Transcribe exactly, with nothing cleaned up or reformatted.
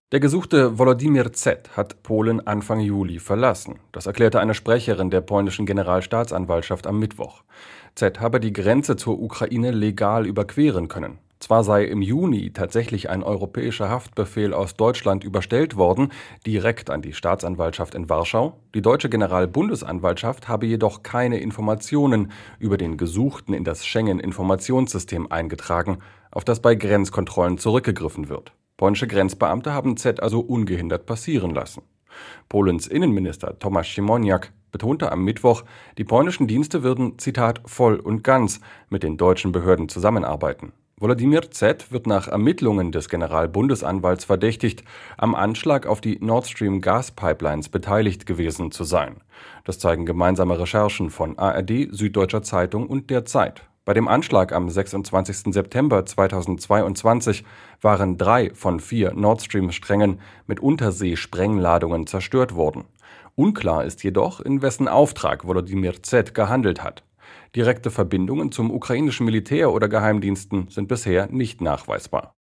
Der gesuchte Volodymyr Z. hat Polen Anfang Juli verlassen. Das erklärte eine Sprecherin der polnischen Generalstaatsanwaltschaft am Mittwoch. Z. habe die Grenze zur Ukraine legal überqueren können. Zwar sei im Juni tatsächlich ein europäischer Haftbefehl aus Deutschland überstellt worden, direkt an die Staatsanwaltschaft in Warschau. Die deutsche Generalbundesanwaltschaft habe jedoch keine Informationen über den Gesuchten in das Schengen-Informationssystem eingetragen, auf das bei Grenzkontrollen zurückgegriffen wird. Polnische Grenzbeamte haben Z. also ungehindert passieren lassen. Polens Innenminister Tomasz Siemoniak betonte am Mittwoch, die polnischen Dienste würden, Zitat, voll und ganz mit den deutschen Behörden zusammenarbeiten. Volodymyr Z. wird nach Ermittlungen des Generalbundesanwalts verdächtigt, am Anschlag auf die Nord Stream Gaspipelines beteiligt gewesen zu sein. Das zeigen gemeinsame Recherchen von A R D, Süddeutscher Zeitung und der Zeit. Bei dem Anschlag am sechsundzwanzigsten September zweitausendzweiundzwanzig waren drei von vier Nord Stream-Strängen mit Unterseesprengladungen zerstört worden. Unklar ist jedoch, in wessen Auftrag Volodymyr Z. gehandelt hat. Direkte Verbindungen zum ukrainischen Militär oder Geheimdiensten sind bisher nicht nachweisbar.